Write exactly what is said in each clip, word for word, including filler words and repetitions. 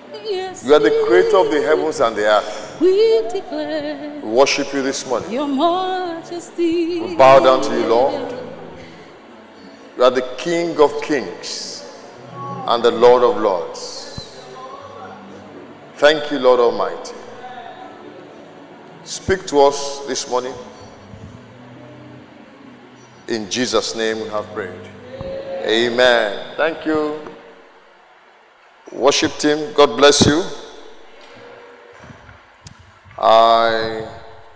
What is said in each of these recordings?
Yes, You are the creator of the heavens and the earth. we declare We worship you this morning. your majesty. We bow down to you, Lord. You are the King of kings and the Lord of lords. Thank you, Lord Almighty. Speak to us this morning. In Jesus' name we have prayed. Amen. Thank you. Worship team, God bless you. I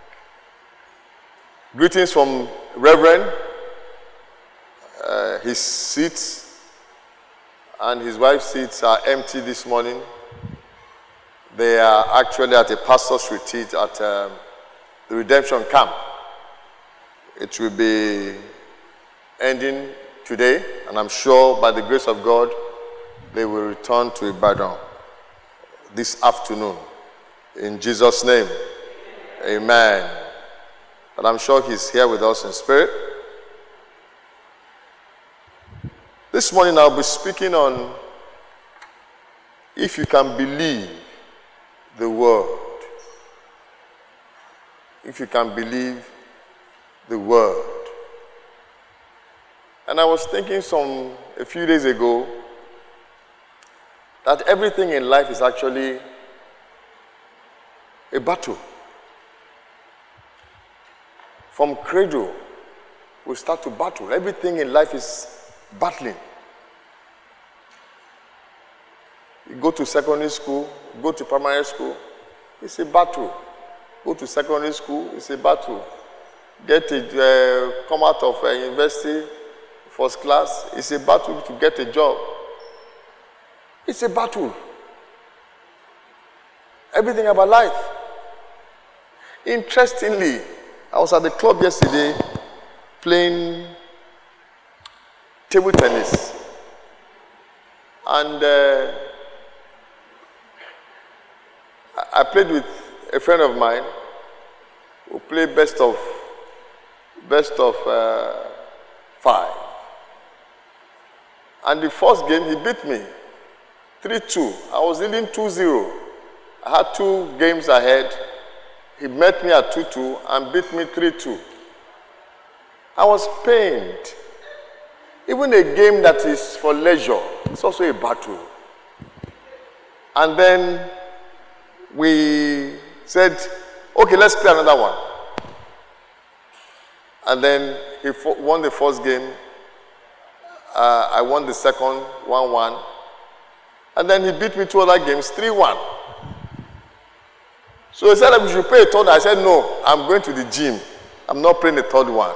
greetings from Reverend. Uh, his seats and his wife's seats are empty this morning. They are actually at a pastor's retreat at um, the Redemption Camp. It will be ending today, and I'm sure by the grace of God, they will return to Ibadan this afternoon. In Jesus' name, amen. And I'm sure he's here with us in spirit. This morning I'll be speaking on if you can believe the word. If you can believe the word. And I was thinking some a few days ago that everything in life is actually a battle. From cradle, we start to battle. Everything in life is battling. You go to secondary school, go to primary school, it's a battle. Go to secondary school, it's a battle. Get a, uh, come out of uh, university, first class, it's a battle to get a job. It's a battle. Everything about life. Interestingly, I was at the club yesterday playing table tennis. And uh, I played with a friend of mine who played best of best of uh, five. And the first game, he beat me three two. I was leading two zero. I had two games ahead. He met me at two two and beat me three two. I was pained. Even a game that is for leisure, it's also a battle. And then we said, okay, let's play another one. And then he won the first game. Uh, I won the second, one one. And then he beat me two other games, three one. So he said that we should play a third. I said, no, I'm going to the gym. I'm not playing the third one.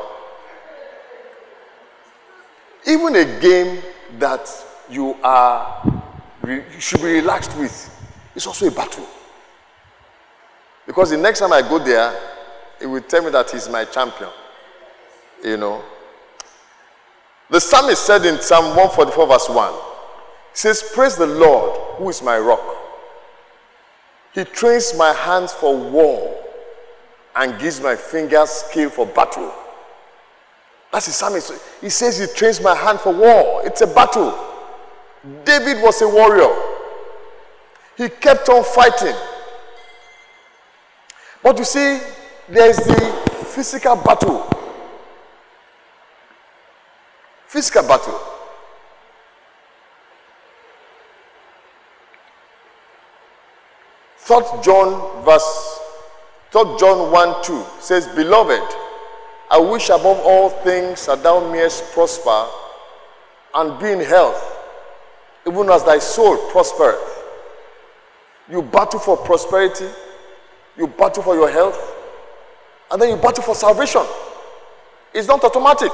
Even a game that you are, you should be relaxed with, is also a battle. Because the next time I go there, it will tell me that he's my champion. You know. The psalmist said in Psalm one forty-four verse one, he says, praise the Lord, who is my rock. He trains my hands for war and gives my fingers skill for battle. That's the psalmist. He says he trains my hand for war. It's a battle. David was a warrior. He kept on fighting. But you see, there's the physical battle. Physical battle. Third John verse, Third John one two says, beloved, I wish above all things that thou mayest prosper and be in health, even as thy soul prospereth. You battle for prosperity, you battle for your health, and then you battle for salvation. It's not automatic.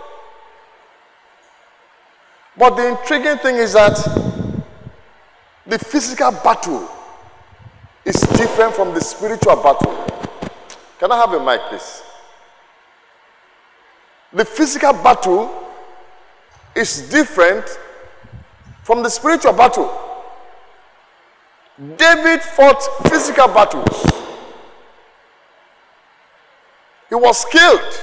But the intriguing thing is that the physical battle is different from the spiritual battle. Can I have a mic, please? The physical battle is different from the spiritual battle. David fought physical battles. He was skilled.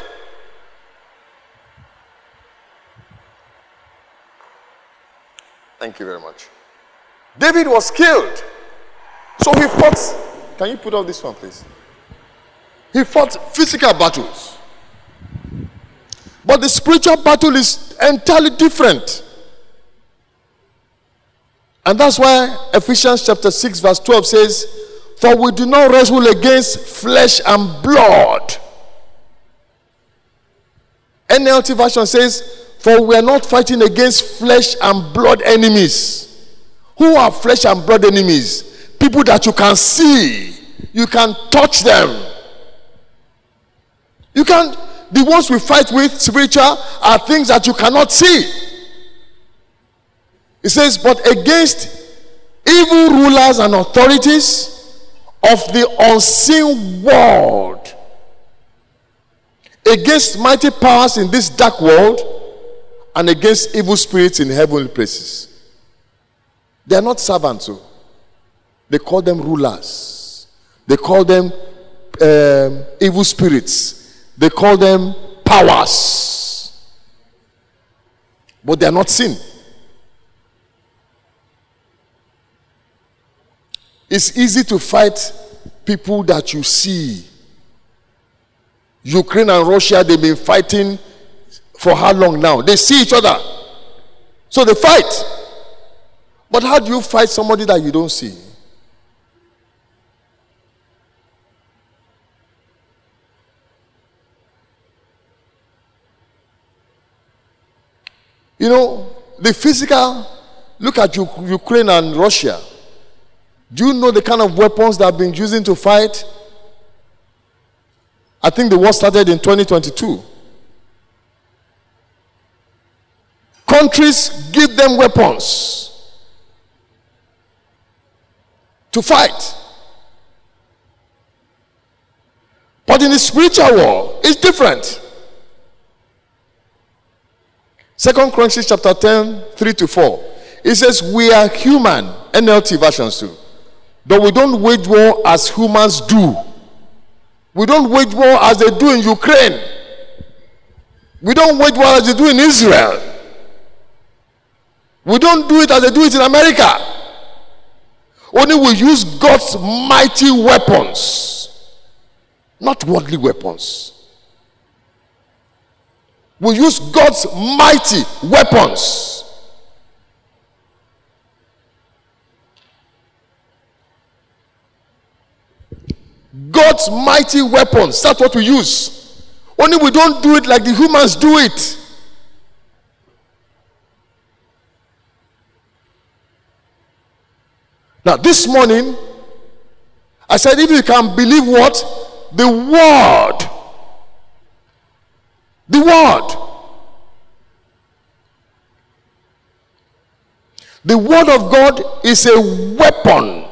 Thank you very much. David was skilled. So he fought. Can you put up this one, please? He fought physical battles. But the spiritual battle is entirely different. And that's why Ephesians chapter six verse twelve says, for we do not wrestle against flesh and blood. N L T version says, for we are not fighting against flesh and blood enemies. Who are flesh and blood enemies? People that you can see. You can touch them. You can, the ones we fight with spiritual are things that you cannot see. It says, but against evil rulers and authorities of the unseen world, against mighty powers in this dark world, and against evil spirits in heavenly places. They are not servants. So they call them rulers. They call them um, evil spirits. They call them powers. But they are not seen. It's easy to fight people that you see. Ukraine and Russia, they've been fighting for how long now? They see each other. So they fight. But how do you fight somebody that you don't see? You know, the physical, look at U- Ukraine and Russia. Do you know the kind of weapons that have been using to fight? I think the war started in twenty twenty-two. Countries give them weapons to fight. But in the spiritual war, it's different. Second Chronicles chapter ten, three to four. It says, we are human, N L T versions too. But we don't wage war as humans do. We don't wage war as they do in Ukraine. We don't wage war as they do in Israel. We don't do it as they do it in America. Only we use God's mighty weapons, not worldly weapons. We use God's mighty weapons. God's mighty weapons. That's what we use. Only we don't do it like the humans do it. Now, this morning, I said, if you can believe what? The word. The word. The word of God is a weapon.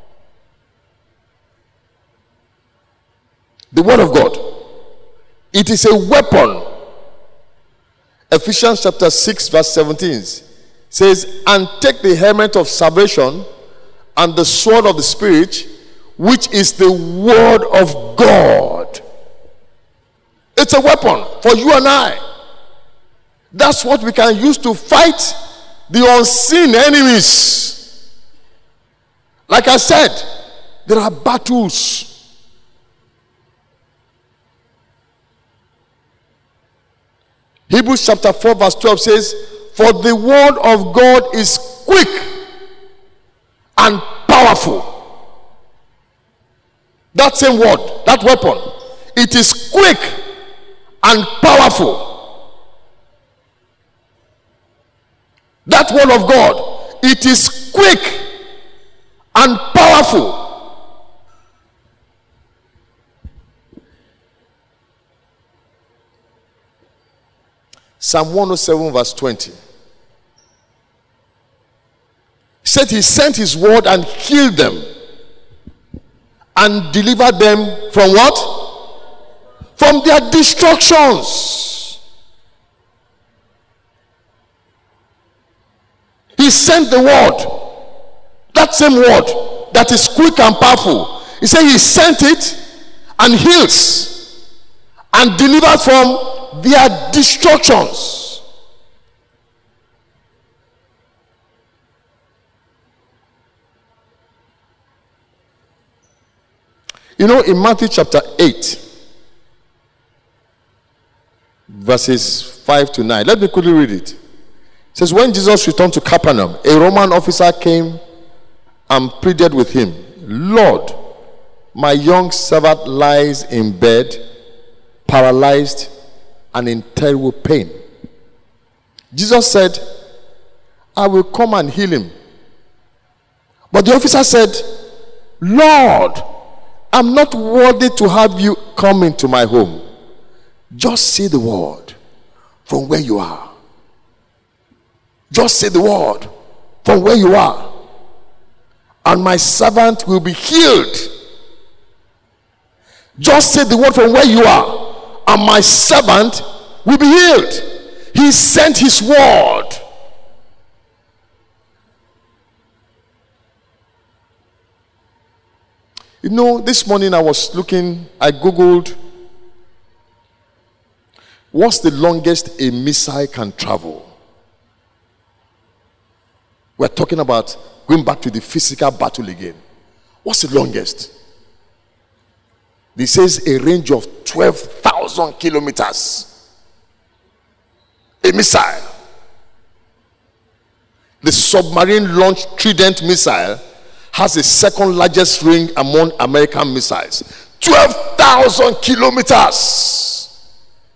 The word of God. It is a weapon. Ephesians chapter six verse seventeen says, and take the helmet of salvation and the sword of the Spirit, which is the word of God. It's a weapon for you and I. That's what we can use to fight the unseen enemies. Like I said, there are battles. Hebrews chapter four verse twelve says, for the word of God is quick and powerful. That same word, that weapon, it is quick and powerful. That word of God, it is quick and powerful. Psalm one oh seven verse twenty said he sent his word and healed them and delivered them from what? From their destructions. He sent the word, that same word that is quick and powerful. He said he sent it and heals and delivers from their destructions. You know, in Matthew chapter eight, verses five to nine, let me quickly read it. It says, when Jesus returned to Capernaum, a Roman officer came and pleaded with him, Lord, my young servant lies in bed, paralyzed and in terrible pain. Jesus said, I will come and heal him. But the officer said, Lord, I'm not worthy to have you come into my home. Just say the word from where you are. Just say the word from where you are, and my servant will be healed. Just say the word from where you are, and my servant will be healed. He sent his word. You know, this morning I was looking, I googled, what's the longest a missile can travel? We're talking about going back to the physical battle again. What's the longest? This says a range of twelve thousand kilometers. A missile. The submarine launched Trident missile has the second largest range among American missiles. twelve thousand kilometers.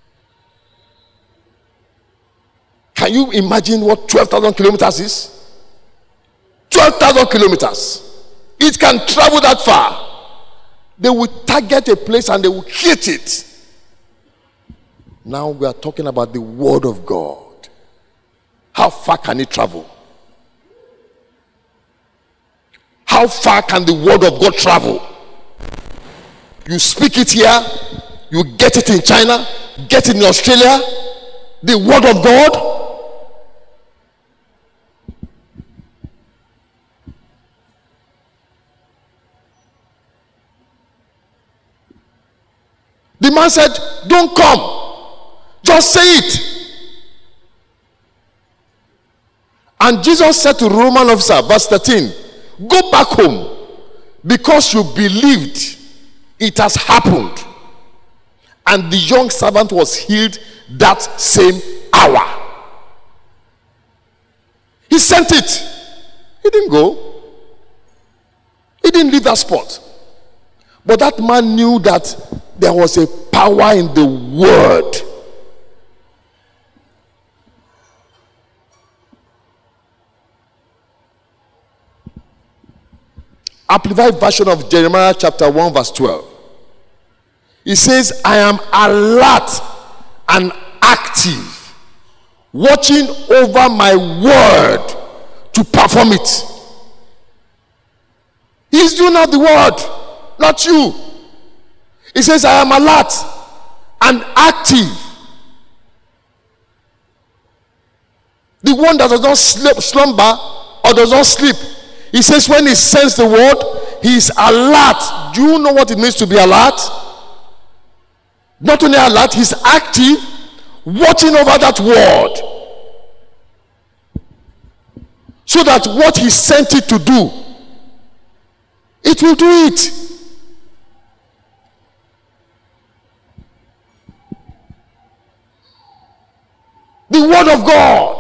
Can you imagine what twelve thousand kilometers is? twelve thousand kilometers. It can travel that far. They will target a place and they will hit it. Now we are talking about the word of God. How far can it travel? How far can the word of God travel? You speak it here, you get it in China, get it in Australia. The word of God. The man said, don't come. Just say it. And Jesus said to the Roman officer, verse thirteen, go back home, because you believed it has happened. And the young servant was healed that same hour. He sent it. He didn't go. He didn't leave that spot. But that man knew that there was a power in the word. Amplified version of Jeremiah chapter one verse twelve. It says, I am alert and active, watching over my word to perform it. He's doing out the word, not you. He says, I am alert and active. The one that does not sleep, slumber or does not sleep. He says when he sends the word, he is alert. Do you know what it means to be alert? Not only alert, he's active, watching over that word. So that what he sent it to do, it will do it. The word of God.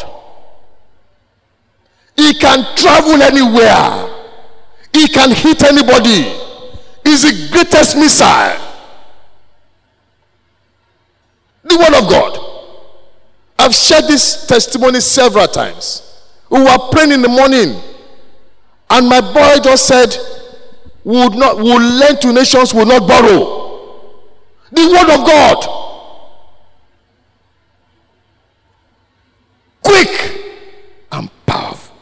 It can travel anywhere. It can hit anybody. It's the greatest missile. The word of God. I've shared this testimony several times. We were praying in the morning, and my boy just said, we would not, we will lend to nations, we will not borrow. The word of God. Quick and powerful.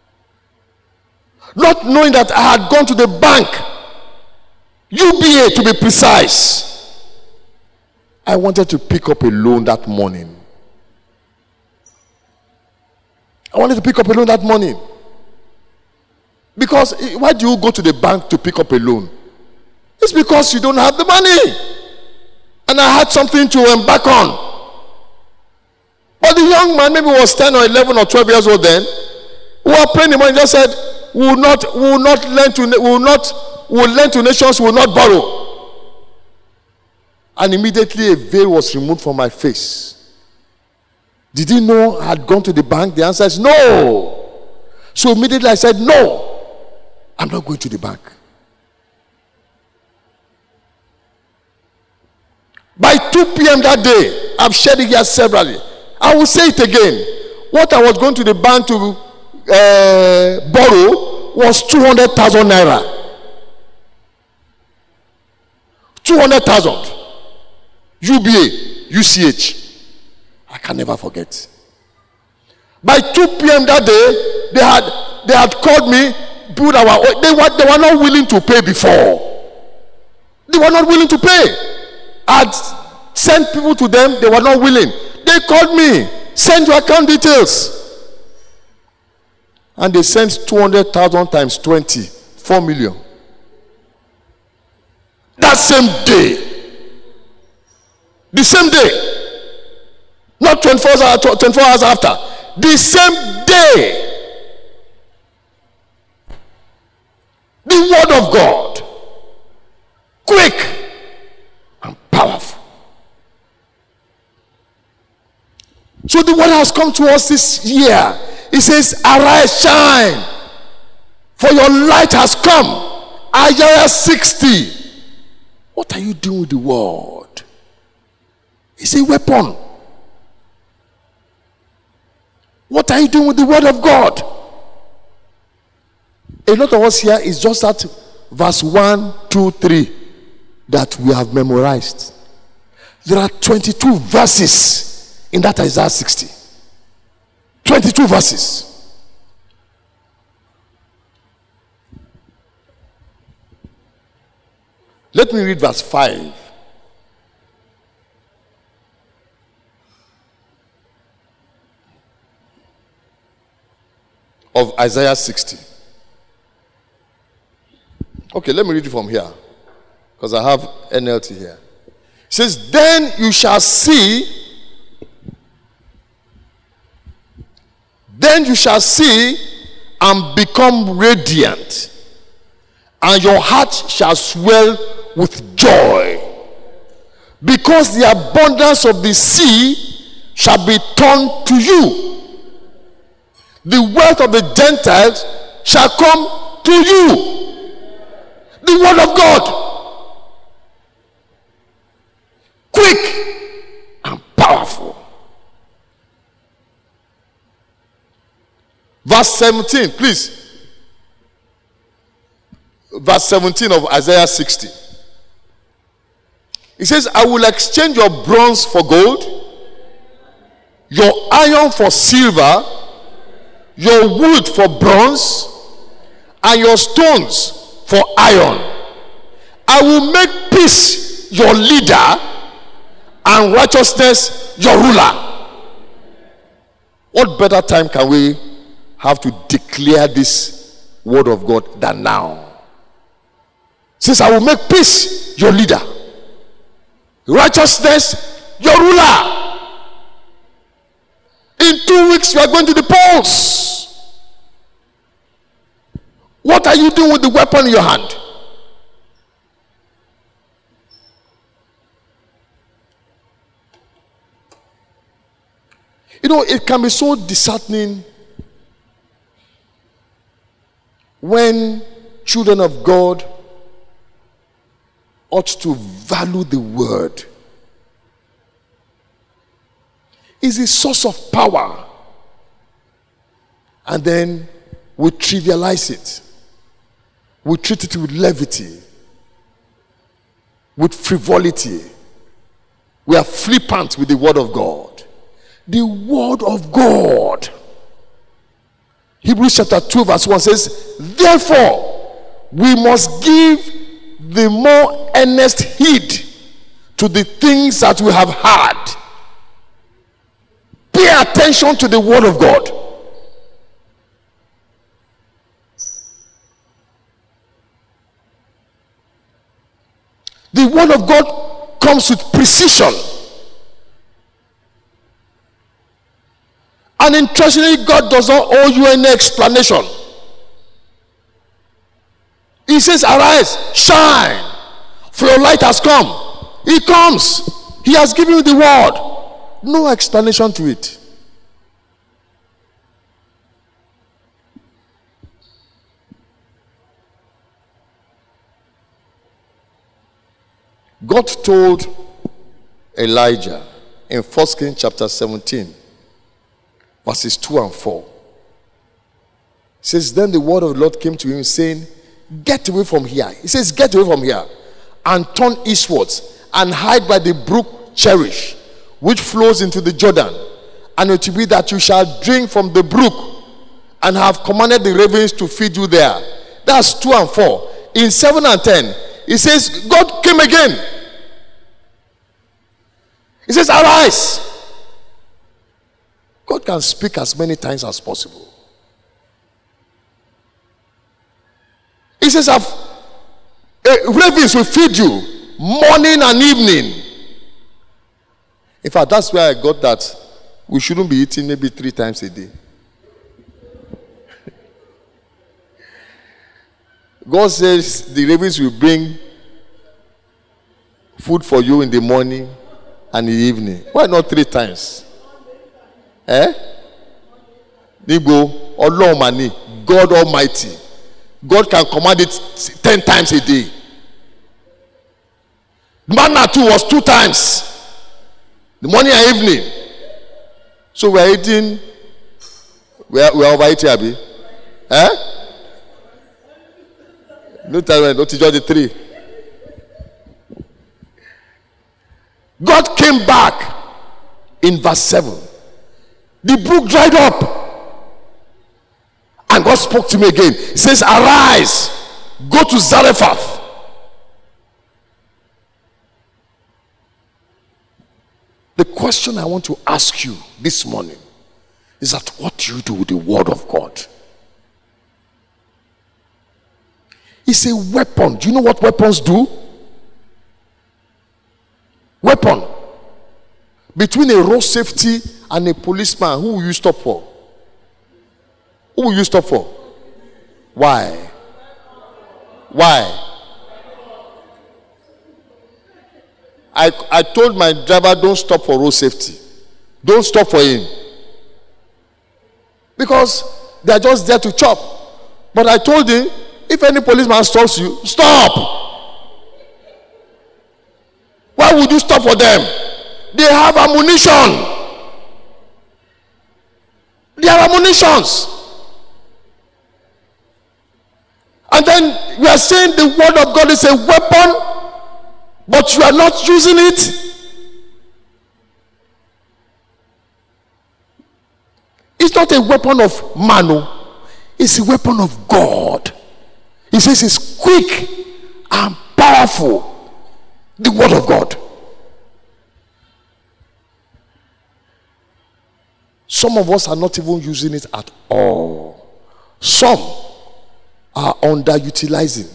Not knowing that I had gone to the bank, U B A to be precise. I wanted to pick up a loan that morning. I wanted to pick up a loan that morning. Because why do you go to the bank to pick up a loan? It's because you don't have the money. And I had something to embark on. But the young man maybe was ten or eleven or twelve years old then. We were praying the morning, just said, we will not, we will not lend to, we will not, we will lend to nations, we will not borrow. And immediately a veil was removed from my face. Did he know I had gone to the bank? The answer is no. So immediately I said, no, I'm not going to the bank. By two p.m. that day, I've shared it here severally. I will say it again. What I was going to the bank to uh, borrow was two hundred thousand naira. two hundred thousand. U B A, U C H. I can never forget. By two p.m. that day, they had they had called me. People that were, they were they were not willing to pay before. They were not willing to pay. I had sent people to them. They were not willing. They called me. Send your account details. And they sent two hundred thousand times twenty, four million. That same day. The same day. Not twenty-four hours, twenty-four hours after. The same day. The word of God. Quick and powerful. So the word has come to us this year. It says, arise, shine, for your light has come. Isaiah sixty. What are you doing with the word? It's a weapon. What are you doing with the word of God? A lot of us here is just that verse one, two, three that we have memorized. There are twenty-two verses in that Isaiah sixty. twenty-two verses. Let me read verse five. Of Isaiah sixty. Okay, let me read it from here, because I have N L T here. It says, then you shall see, then you shall see and become radiant, and your heart shall swell with joy, because the abundance of the sea shall be turned to you. The wealth of the Gentiles shall come to you. The word of God. Quick and powerful. Verse seventeen, please. Verse seventeen of Isaiah sixty. It says, I will exchange your bronze for gold, your iron for silver, your wood for bronze, and your stones for iron. I will make peace your leader and righteousness your ruler. What better time can we have to declare this word of God than now? Since I will make peace your leader, righteousness your ruler. In two weeks you are going to the polls. What are you doing with the weapon in your hand? You know, it can be so disheartening when children of God ought to value the word. It's a source of power. And then we trivialize it. We treat it with levity, with frivolity. We are flippant with the word of God. The word of God. Hebrews chapter two verse one says, therefore, we must give the more earnest heed to the things that we have heard. Pay attention to the word of God. The word of God comes with precision. And interestingly, God does not owe you any explanation. He says, arise, shine, for your light has come, He comes. He has given you the word. No explanation to it. God told Elijah in First Kings chapter seventeen, verses two and four. It says, then the word of the Lord came to him, saying, get away from here. He says, get away from here, and turn eastwards, and hide by the brook Cherish, which flows into the Jordan. And it will be that you shall drink from the brook, and have commanded the ravens to feed you there. That's two and four. In seven and ten, he says, God came again. He says, arise. God can speak as many times as possible. He says, uh, ravens will feed you morning and evening. In fact, that's where I got that we shouldn't be eating maybe three times a day. God says the ravens will bring food for you in the morning and in the evening. Why not three times? Eh? Nigo, Olomani, God Almighty. God can command it ten times a day. Manna too was two times. The morning and evening. So we are eating. We are, we are overeating, Abi. Eh? No time, don't judge the three. God came back in verse seven. The brook dried up. And God spoke to me again. He says, arise, go to Zarephath. The question I want to ask you this morning is that what do you do with the word of God? It's a weapon. Do you know what weapons do? Weapon. Between a road safety and a policeman, who will you stop for? Who will you stop for? Why? Why? I, I told my driver, don't stop for road safety. Don't stop for him. Because they are just there to chop. But I told him, if any policeman stops you, stop. Why would you stop for them? They have ammunition. They have ammunitions. And then we are saying the word of God is a weapon, but you are not using it. It's not a weapon of man, it's a weapon of God. He says it's quick and powerful. The word of God. Some of us are not even using it at all. Some are underutilizing.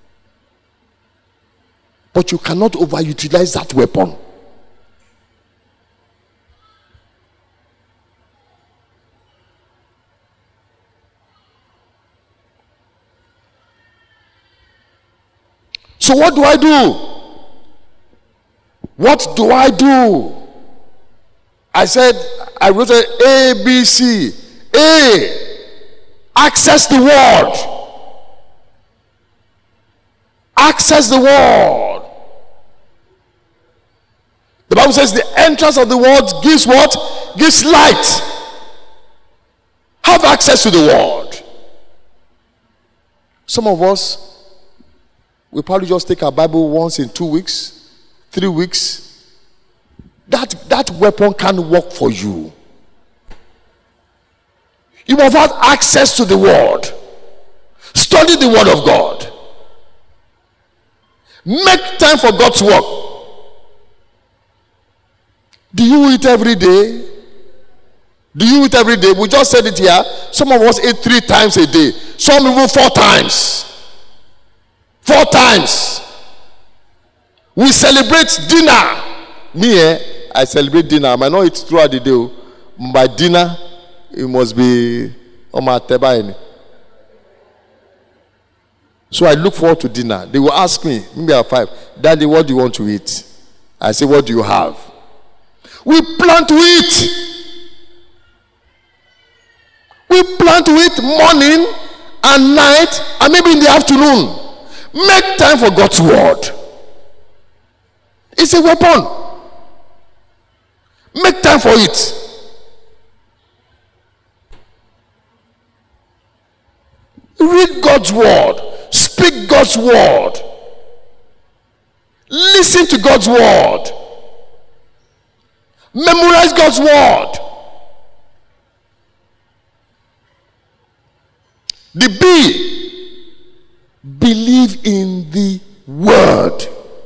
But you cannot overutilize that weapon. So what do I do? What do I do? I said, I wrote A, B, C. A, access the word. Access the word. The Bible says the entrance of the word gives what? Gives light. Have access to the word. Some of us, we probably just take our Bible once in two weeks, three weeks. That, that weapon can't work for you. You must have access to the word. Study the word of God. Make time for God's work. Do you eat every day? Do you eat every day? We just said it here. Some of us eat three times a day. Some even four times. Four times. We celebrate dinner. Me, eh, I celebrate dinner. I might not eat throughout the day. By dinner, it must be on my table. So I look forward to dinner. They will ask me, maybe at five, Daddy, what do you want to eat? I say, what do you have? We plan to eat. We plan to eat morning and night and maybe in the afternoon. Make time for God's word. It's a weapon. Make time for it. Read God's word. Speak God's word. Listen to God's word. Memorize God's word. The B, believe in the word.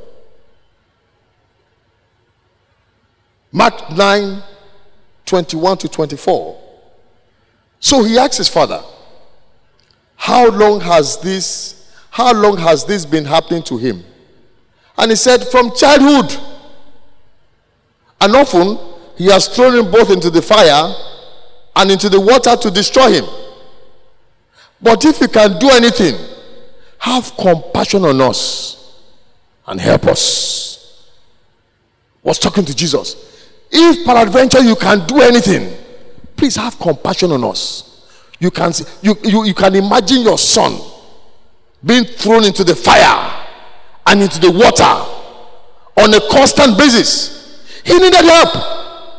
Mark nine, twenty-one to twenty-four. So he asked his father, how long has this, how long has this been happening to him? And he said, from childhood. And often he has thrown him both into the fire and into the water to destroy him. But if you can do anything, have compassion on us and help us. Was talking to Jesus. If peradventure you can do anything, please have compassion on us. You can see, you, you, you can imagine your son being thrown into the fire and into the water on a constant basis. He needed help.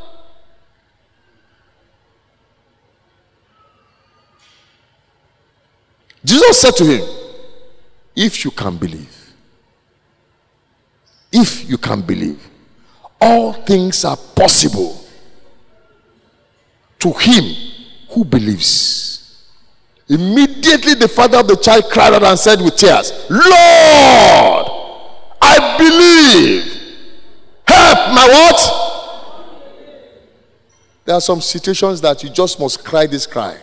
Jesus said to him, if you can believe, if you can believe, all things are possible to him who believes. Immediately the father of the child cried out and said with tears, Lord, I believe. Help my what? There are some situations that you just must cry this cry.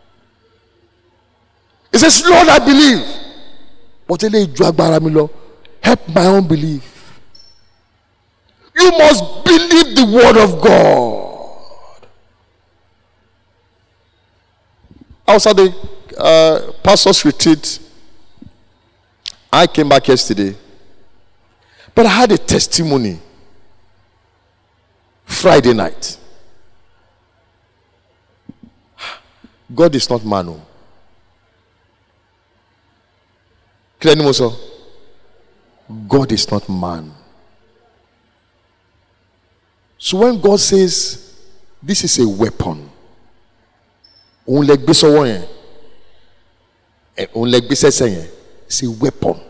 He says, Lord, I believe. But help my own belief. You must believe the word of God. I was at the uh, pastor's retreat. I came back yesterday. But I had a testimony Friday night. God is not man. Oh. God is not man. So when God says this is a weapon, it's a weapon.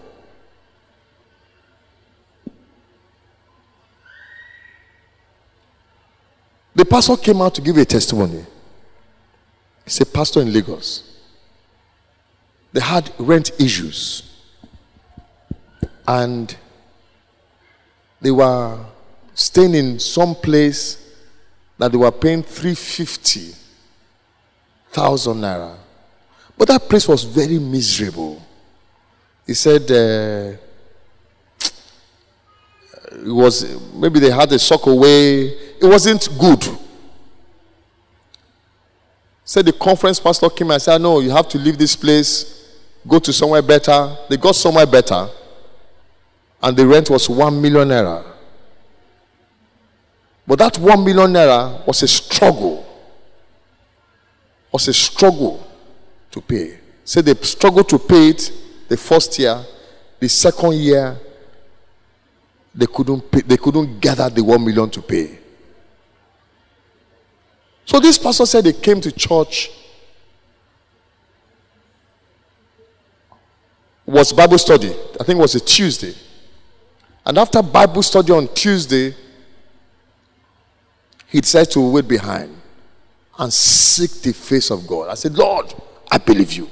The pastor came out to give a testimony. He's a pastor in Lagos. They had rent issues. And they were staying in some place that they were paying three hundred fifty thousand naira. But that place was very miserable. He said uh, it was, maybe they had a sock away. It wasn't good. Said the conference pastor came and said, no, you have to leave this place, go to somewhere better. They got somewhere better. And the rent was one million naira. But that one million naira was a struggle. Was a struggle to pay. So they struggled to pay it the first year. The second year, they couldn't pay, they couldn't gather the one million to pay. So this pastor said they came to church. It was Bible study. I think it was a Tuesday. And after Bible study on Tuesday, he decided to wait behind and seek the face of God. I said, Lord, I believe you.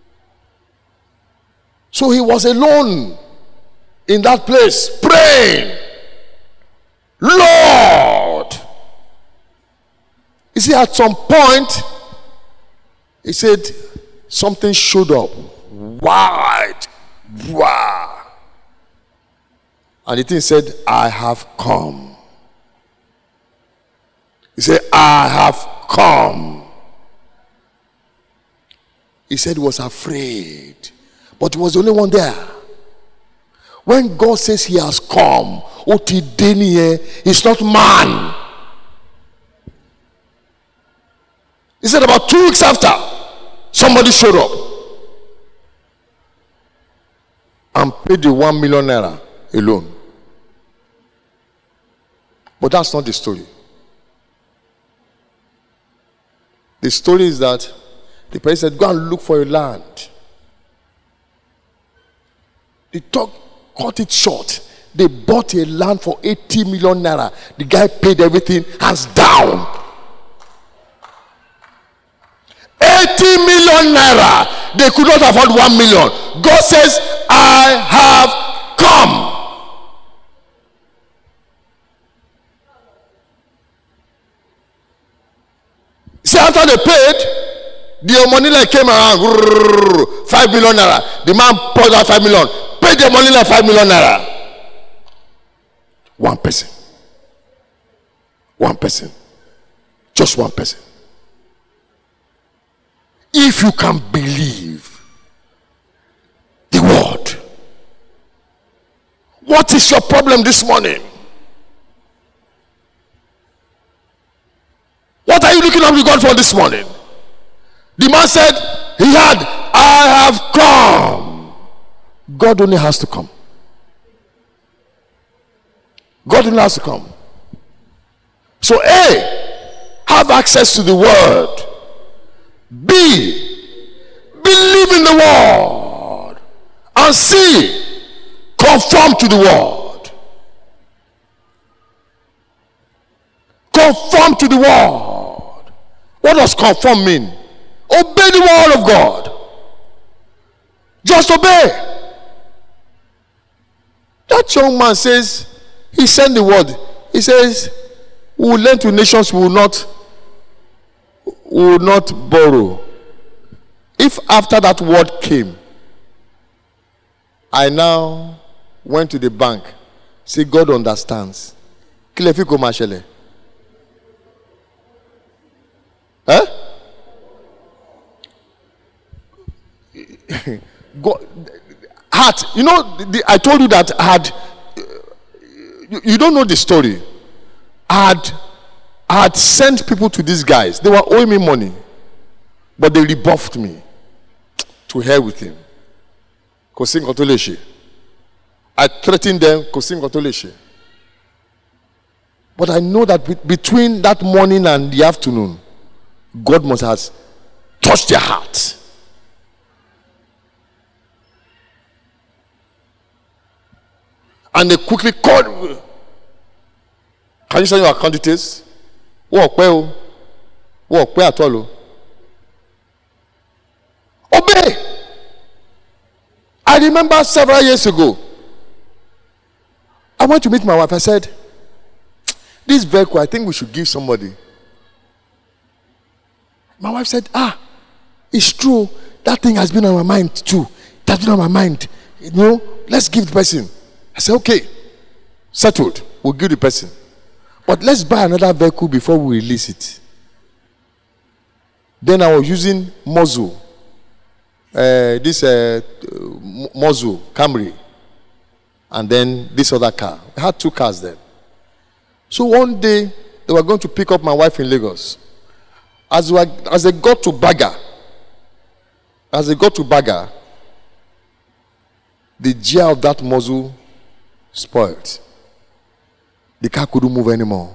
So he was alone in that place praying. Lord. You see, at some point, he said, something showed up. Wide. Wow. And the thing said, I have come. He said, I have come. He said he was afraid. But he was the only one there. When God says he has come, Oti deniye. It's not man. He said about two weeks after, somebody showed up and paid the one million naira alone. But that's not the story. The story is that the person said, go and look for a land. They talk, cut it short. They bought a land for eighty million naira. The guy paid everything, hands down. eighty million naira. They could not afford one million. God says, I have come. See, after they paid, the money like came around, five million naira. The man poured out five million, paid the money like five million naira. One person. One person. Just one person. If you can believe the word, what is your problem this morning? What are you looking up to God for this morning? The man said, he had, I have come. God only has to come. God only has to come. So A, have access to the word. B, believe in the word. And C, conform to the word. Conform to the word. What does conform mean? Obey the word of God. Just obey. That young man says, he sent the word. He says, we will lend to nations, we will not, we will not borrow. If after that word came, I now went to the bank, say God understands. Kilefiko mashele. Huh? God, heart. You know, the, I told you that I had. You, you don't know the story. I had, I had sent people to these guys. They were owing me money, but they rebuffed me. To hell with him. Kosin Kotoleshe. I threatened them. Kosin Kotoleshe. But I know that be, between that morning and the afternoon, God must have touched their heart. And they quickly called. Can you send your account details? Walk well. Walk well at all. Obey. I remember several years ago, I went to meet my wife. I said, this vehicle, I think we should give somebody. My wife said, ah, it's true. That thing has been on my mind too. It has been on my mind. You know, let's give the person. I said, okay, settled. We'll give the person. But let's buy another vehicle before we release it. Then I was using muzzle. Uh, this uh, muzzle, Camry. And then this other car. I had two cars then. So one day, they were going to pick up my wife in Lagos. As, we, as they got to Baga, as they got to Baga, the gear of that muzzle spoiled. The car couldn't move anymore.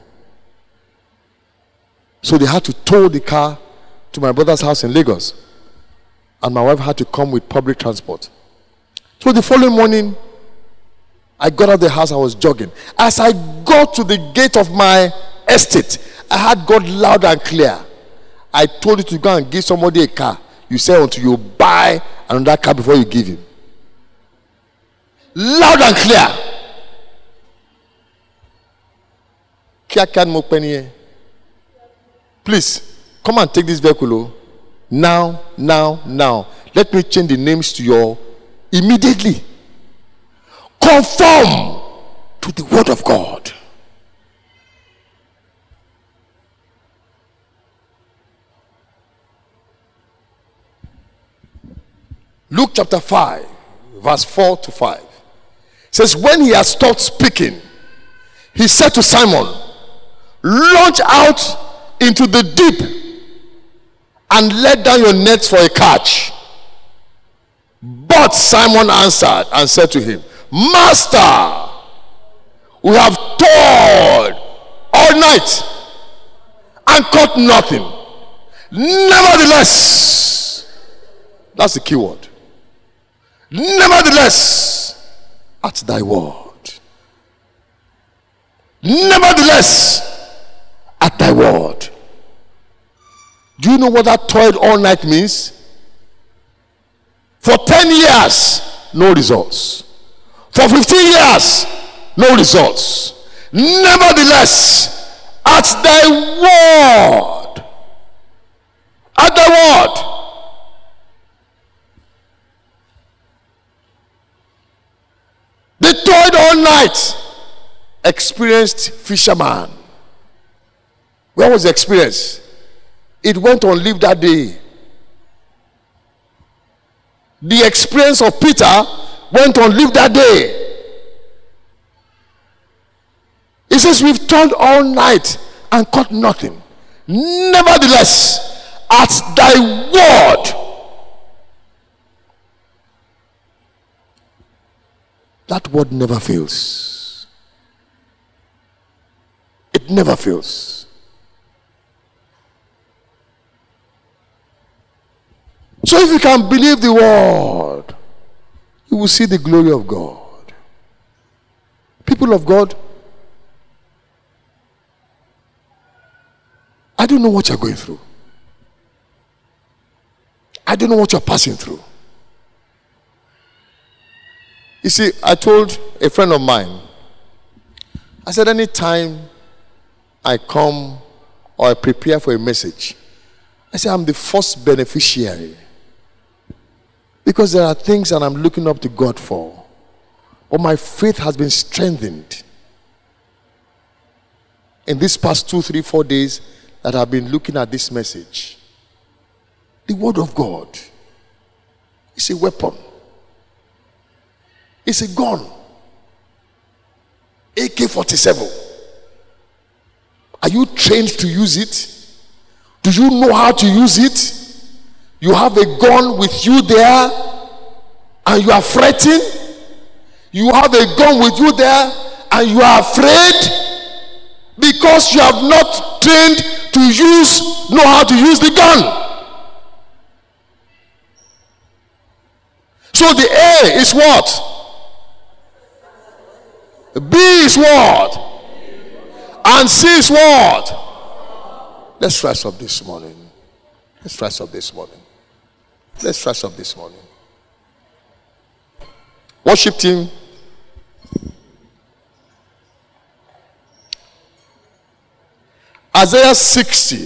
So they had to tow the car to my brother's house in Lagos. And my wife had to come with public transport. So the following morning, I got out of the house, I was jogging. As I got to the gate of my estate, I had God loud and clear. I told you to go and give somebody a car. You say until you buy another car before you give him. Loud and clear. Please, come and take this vehicle. Now, now, now. Let me change the names to your immediately. Conform to the word of God. Luke chapter five, verse four to five. Says, when he had stopped speaking, he said to Simon, launch out into the deep and let down your nets for a catch. But Simon answered and said to him, Master, we have toiled all night and caught nothing. Nevertheless, that's the key word. Nevertheless, at thy word. Nevertheless, at thy word. Do you know what that toiled all night means? For ten years, no results. For fifteen years, no results. Nevertheless, at thy word. At thy word. They toiled all night. Experienced fisherman. Where was the experience? It went on leave that day. The experience of Peter went on leave that day. He says, we've toiled all night and caught nothing. Nevertheless, at thy word. That word never fails. It never fails. So if you can believe the word, you will see the glory of God. People of God, I don't know what you're going through. I don't know what you're passing through. You see, I told a friend of mine, I said, anytime I come or I prepare for a message, I say I'm the first beneficiary. Because there are things that I'm looking up to God for. But my faith has been strengthened. In these past two, three, four days that I've been looking at this message. The word of God is a weapon. It's a gun. A K forty-seven. Are you trained to use it? Do you know how to use it? You have a gun with you there and you are fretting. You have a gun with you there and you are afraid because you have not trained to use, know how to use the gun. So the A is what? B is what? And C is what? Let's rise up this morning. Let's rise up this morning. Let's rise up this morning. Worship team. Isaiah sixty.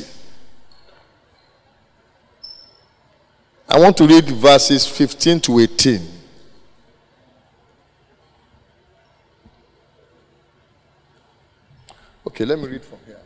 I want to read verses fifteen to eighteen. Okay, let me read from here.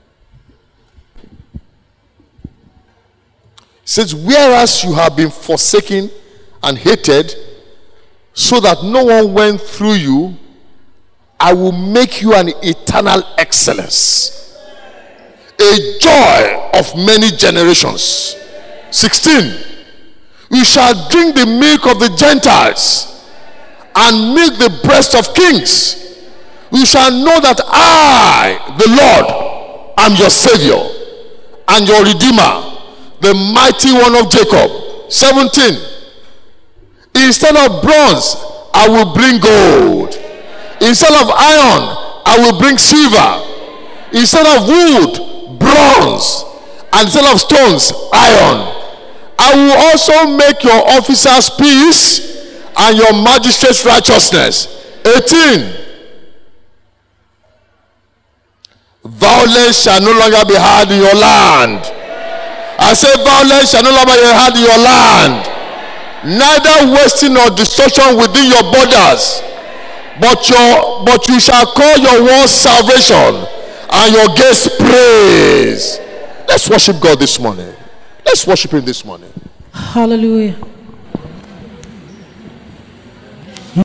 It says, whereas you have been forsaken and hated, so that no one went through you, I will make you an eternal excellence, a joy of many generations. sixteen. You shall drink the milk of the Gentiles and milk the breast of kings. You shall know that I, the Lord, am your Savior and your Redeemer, the mighty one of Jacob. seventeen. Instead of bronze, I will bring gold. Instead of iron, I will bring silver. Instead of wood, bronze. And instead of stones, iron. I will also make your officers peace and your magistrates righteousness. eighteen. Violence shall no longer be had in your land. I say violence shall no longer be had in your land. Neither wasting nor destruction within your borders. But your but you shall call your walls salvation and your gates praise. Let's worship God this morning. Let's worship him this morning. Hallelujah.